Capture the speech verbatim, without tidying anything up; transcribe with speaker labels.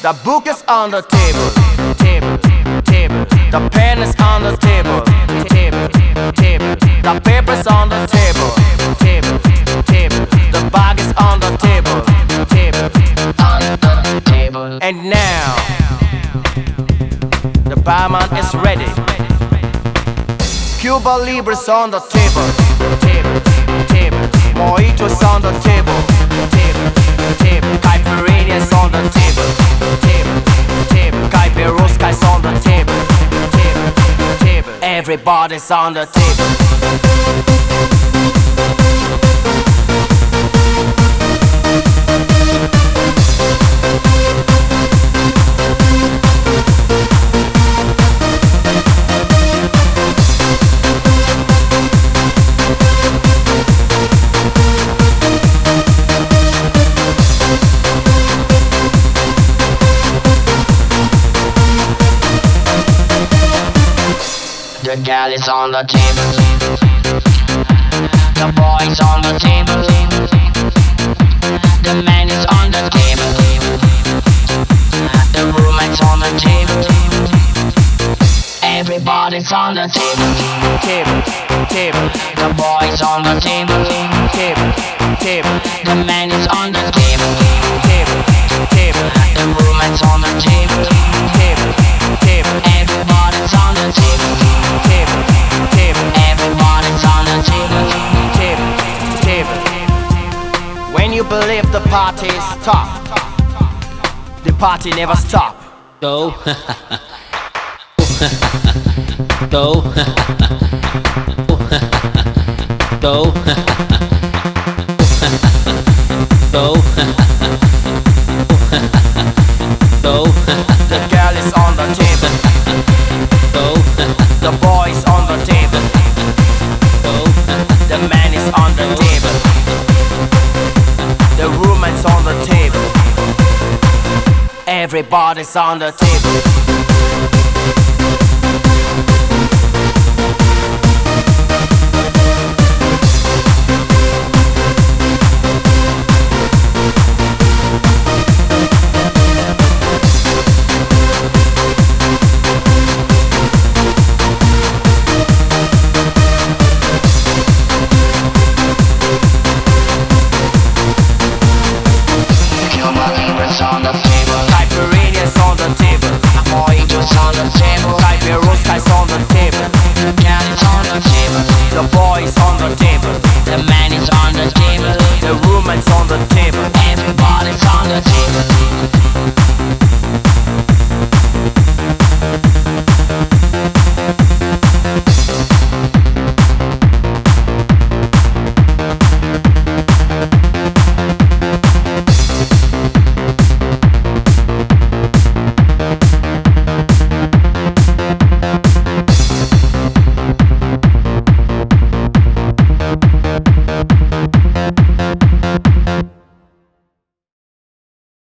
Speaker 1: The book is on the table, table, table. The pen is on the table, table, table. The paper's on the table, table, table. The bag is on the table, table, on the table. And now, the barman is ready. Cuba Libre's on the table, table, table. Mojito's on the table, table, table. Caipirinha's on the table, table, table. Caipirosca's on the table, table, table. Everybody's on the table. The gal is on the table. The boy's on the table. The man is on the table. The roommate's on the table. Everybody's on the table. Table, table. The boy's on the table. Table, table. The man is on the table. Table, table. The roommate's on the table. Table, table. Everybody's on the table. Table, table. Everybody's on the table. Table, table. When you believe the party stop, the party never stop.
Speaker 2: Go. Go. Go. Go. Go.
Speaker 1: The girl is on the table.
Speaker 2: Go.
Speaker 1: The boy is on the table.
Speaker 2: Go.
Speaker 1: The man is on the table. The roommate's on the table. Everybody's on the table.
Speaker 3: Cuba Libre's on the table.